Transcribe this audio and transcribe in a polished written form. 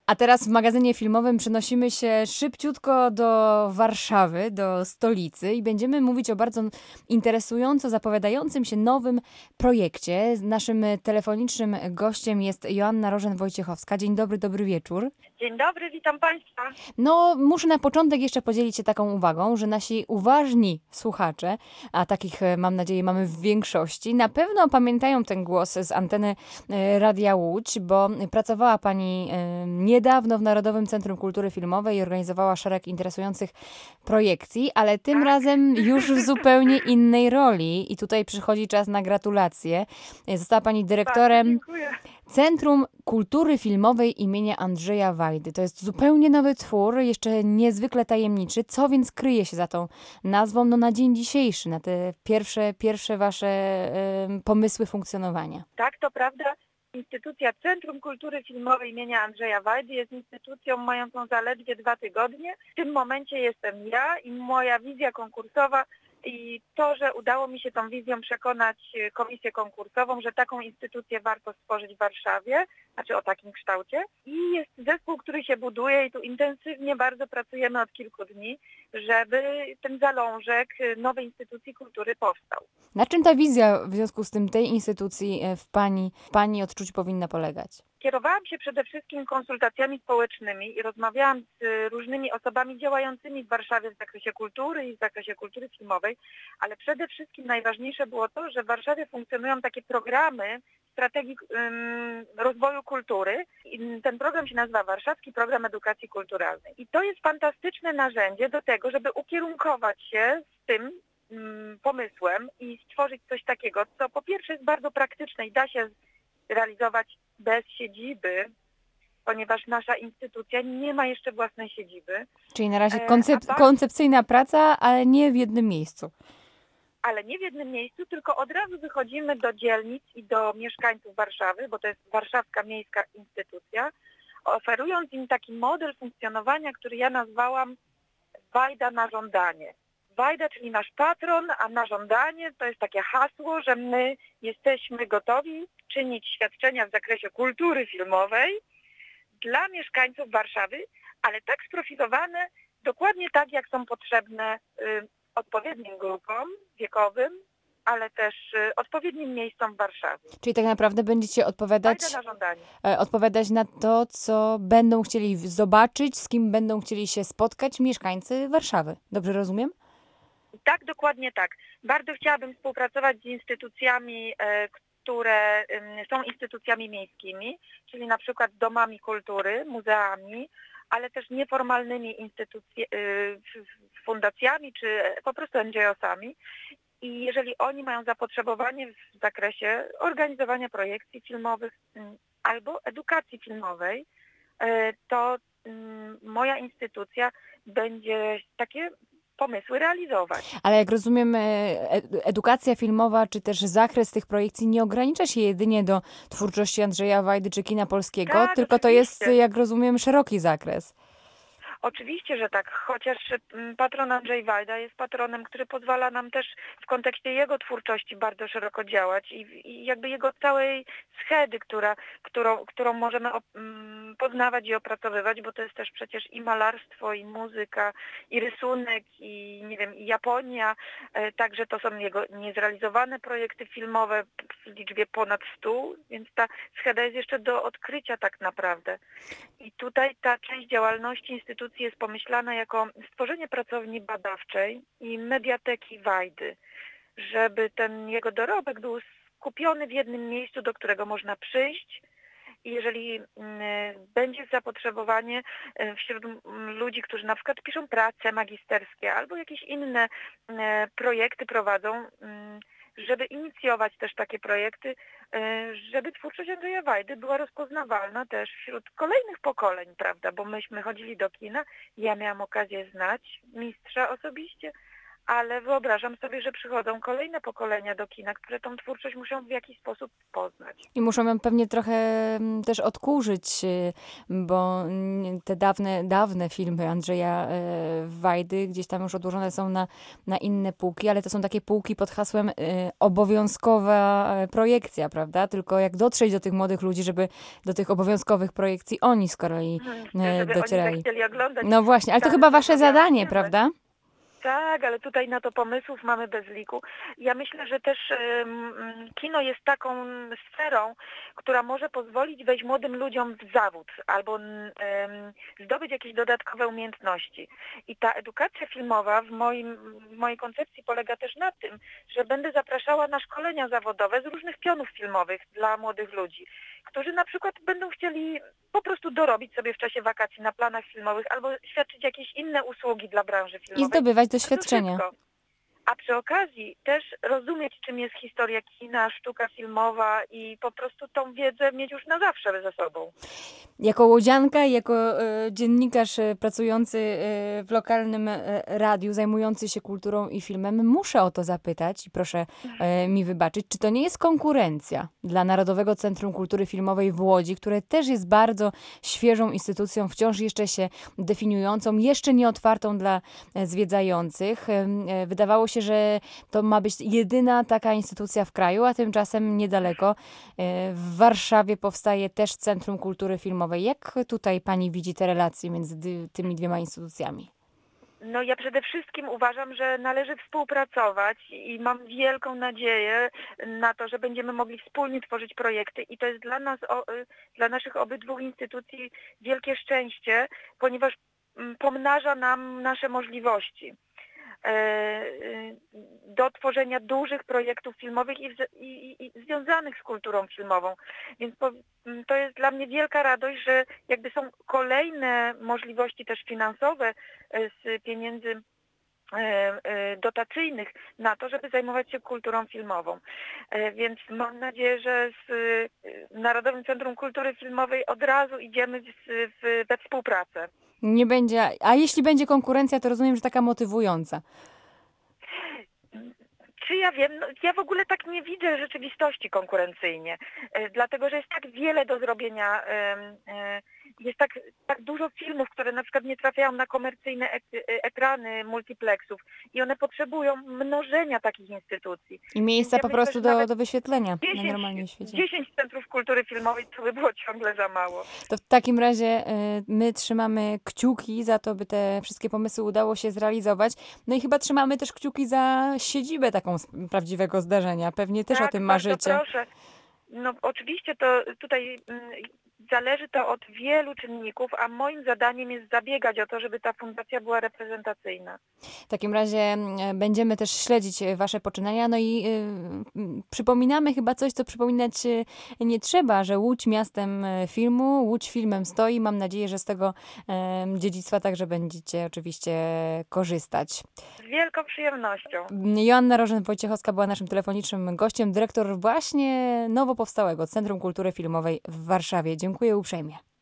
A teraz w magazynie filmowym przenosimy się szybciutko do Warszawy, do stolicy i będziemy mówić o bardzo interesująco zapowiadającym się nowym projekcie. Naszym telefonicznym gościem jest Joanna Rożen-Wojciechowska. Dzień dobry, dobry wieczór. Dzień dobry, witam Państwa. No, muszę na początek jeszcze podzielić się taką uwagą, że nasi uważni słuchacze, a takich mam nadzieję mamy w większości, na pewno pamiętają ten głos z anteny Radia Łódź, bo pracowała Pani niedawno w Narodowym Centrum Kultury Filmowej i organizowała szereg interesujących projekcji, ale tym razem już w zupełnie innej roli i tutaj przychodzi czas na gratulacje. Została Pani dyrektorem Dziękuję. Centrum Kultury Filmowej imienia Andrzeja Wajdy. To jest zupełnie nowy twór, jeszcze niezwykle tajemniczy. Co więc kryje się za tą nazwą na dzień dzisiejszy, na te pierwsze wasze pomysły funkcjonowania? Tak, to prawda. Instytucja Centrum Kultury Filmowej imienia Andrzeja Wajdy jest instytucją mającą zaledwie 2 tygodnie. W tym momencie jestem ja i moja wizja konkursowa i to, że udało mi się tą wizją przekonać komisję konkursową, że taką instytucję warto stworzyć w Warszawie, znaczy o takim kształcie. I jest zespół, który się buduje i tu intensywnie bardzo pracujemy od kilku dni, żeby ten zalążek nowej instytucji kultury powstał. Na czym ta wizja w związku z tym tej instytucji w pani odczuciu powinna polegać? Kierowałam się przede wszystkim konsultacjami społecznymi i rozmawiałam z różnymi osobami działającymi w Warszawie w zakresie kultury i w zakresie kultury filmowej, ale przede wszystkim najważniejsze było to, że w Warszawie funkcjonują takie programy strategii rozwoju kultury. I ten program się nazywa Warszawski Program Edukacji Kulturalnej. I to jest fantastyczne narzędzie do tego, żeby ukierunkować się z tym pomysłem i stworzyć coś takiego, co po pierwsze jest bardzo praktyczne i da się realizować bez siedziby, ponieważ nasza instytucja nie ma jeszcze własnej siedziby. Czyli na razie koncepcyjna praca, ale nie w jednym miejscu. Ale nie w jednym miejscu, tylko od razu wychodzimy do dzielnic i do mieszkańców Warszawy, bo to jest warszawska miejska instytucja, oferując im taki model funkcjonowania, który ja nazwałam Wajda na żądanie. Wajda, czyli nasz patron, a na żądanie to jest takie hasło, że my jesteśmy gotowi czynić świadczenia w zakresie kultury filmowej dla mieszkańców Warszawy, ale tak sprofilowane, dokładnie tak, jak są potrzebne odpowiednim grupom wiekowym, ale też odpowiednim miejscom w Warszawie. Czyli tak naprawdę będziecie odpowiadać na to, co będą chcieli zobaczyć, z kim będą chcieli się spotkać mieszkańcy Warszawy. Dobrze rozumiem? Tak, dokładnie tak. Bardzo chciałabym współpracować z instytucjami, które są instytucjami miejskimi, czyli na przykład domami kultury, muzeami, ale też nieformalnymi fundacjami czy po prostu NGO-sami. I jeżeli oni mają zapotrzebowanie w zakresie organizowania projekcji filmowych albo edukacji filmowej, to moja instytucja będzie takie pomysły realizować. Ale jak rozumiem, edukacja filmowa, czy też zakres tych projekcji nie ogranicza się jedynie do twórczości Andrzeja Wajdy czy kina polskiego, tak, tylko oczywiście. To jest, jak rozumiem, szeroki zakres. Oczywiście, że tak, chociaż patron Andrzej Wajda jest patronem, który pozwala nam też w kontekście jego twórczości bardzo szeroko działać i jakby jego całej schedy, którą możemy poznawać i opracowywać, bo to jest też przecież i malarstwo, i muzyka, i rysunek, i nie wiem, i Japonia, także to są jego niezrealizowane projekty filmowe w liczbie ponad 100, więc ta scheda jest jeszcze do odkrycia tak naprawdę. I tutaj ta część działalności instytucji jest pomyślana jako stworzenie pracowni badawczej i mediateki Wajdy, żeby ten jego dorobek był skupiony w jednym miejscu, do którego można przyjść i jeżeli będzie zapotrzebowanie wśród ludzi, którzy na przykład piszą prace magisterskie albo jakieś inne projekty prowadzą, żeby inicjować też takie projekty, żeby twórczość Andrzeja Wajdy była rozpoznawalna też wśród kolejnych pokoleń, prawda, bo myśmy chodzili do kina, ja miałam okazję znać mistrza osobiście, ale wyobrażam sobie, że przychodzą kolejne pokolenia do kina, które tą twórczość muszą w jakiś sposób poznać. I muszą ją pewnie trochę też odkurzyć, bo te dawne filmy Andrzeja Wajdy gdzieś tam już odłożone są na inne półki, ale to są takie półki pod hasłem obowiązkowa projekcja, prawda? Tylko jak dotrzeć do tych młodych ludzi, żeby do tych obowiązkowych projekcji oni z kolei Żeby docierali. oni chcieli oglądać. No właśnie, ale to chyba wasze zadanie, prawda? Tak, ale tutaj na to pomysłów mamy bez liku. Ja myślę, że też kino jest taką sferą, która może pozwolić wejść młodym ludziom w zawód albo zdobyć jakieś dodatkowe umiejętności. I ta edukacja filmowa w mojej koncepcji polega też na tym, że będę zapraszała na szkolenia zawodowe z różnych pionów filmowych dla młodych ludzi, którzy na przykład będą chcieli po prostu dorobić sobie w czasie wakacji na planach filmowych albo świadczyć jakieś inne usługi dla branży filmowej. I zdobywać To doświadczenia. wszystko. A przy okazji też rozumieć, czym jest historia kina, sztuka filmowa i po prostu tą wiedzę mieć już na zawsze ze sobą. Jako łodzianka, jako dziennikarz pracujący w lokalnym radiu, zajmujący się kulturą i filmem, muszę o to zapytać i proszę mi wybaczyć, czy to nie jest konkurencja dla Narodowego Centrum Kultury Filmowej w Łodzi, które też jest bardzo świeżą instytucją, wciąż jeszcze się definiującą, jeszcze nie otwartą dla zwiedzających. Wydawało się, że to ma być jedyna taka instytucja w kraju, a tymczasem niedaleko w Warszawie powstaje też Centrum Kultury Filmowej. Jak tutaj pani widzi te relacje między tymi dwiema instytucjami? No ja przede wszystkim uważam, że należy współpracować i mam wielką nadzieję na to, że będziemy mogli wspólnie tworzyć projekty i to jest dla nas, dla naszych obydwu instytucji wielkie szczęście, ponieważ pomnaża nam nasze możliwości do tworzenia dużych projektów filmowych i związanych z kulturą filmową. Więc to jest dla mnie wielka radość, że jakby są kolejne możliwości też finansowe z pieniędzy dotacyjnych na to, żeby zajmować się kulturą filmową. Więc mam nadzieję, że z Narodowym Centrum Kultury Filmowej od razu idziemy we współpracę. Nie będzie, a jeśli będzie konkurencja, to rozumiem, że taka motywująca. Czy ja wiem, no, ja w ogóle tak nie widzę rzeczywistości konkurencyjnie, dlatego że jest tak wiele do zrobienia, jest tak dużo filmów, które na przykład nie trafiają na komercyjne ekrany multiplexów i one potrzebują mnożenia takich instytucji. I miejsca ja po myślę, prostu że do wyświetlenia na 10, normalnym świecie. 10 centrów kultury filmowej to by było ciągle za mało. To w takim razie my trzymamy kciuki za to, by te wszystkie pomysły udało się zrealizować. No i chyba trzymamy też kciuki za siedzibę taką z prawdziwego zdarzenia. Pewnie też Tak, o tym bardzo marzycie. proszę. No oczywiście to tutaj zależy to od wielu czynników, a moim zadaniem jest zabiegać o to, żeby ta fundacja była reprezentacyjna. W takim razie będziemy też śledzić wasze poczynania. No i przypominamy chyba coś, co przypominać nie trzeba, że Łódź miastem filmu, Łódź filmem stoi. Mam nadzieję, że z tego dziedzictwa także będziecie oczywiście korzystać. Z wielką przyjemnością. Joanna Rożen-Wojciechowska była naszym telefonicznym gościem, dyrektor właśnie nowo powstałego Centrum Kultury Filmowej w Warszawie. Dziękuję uprzejmie.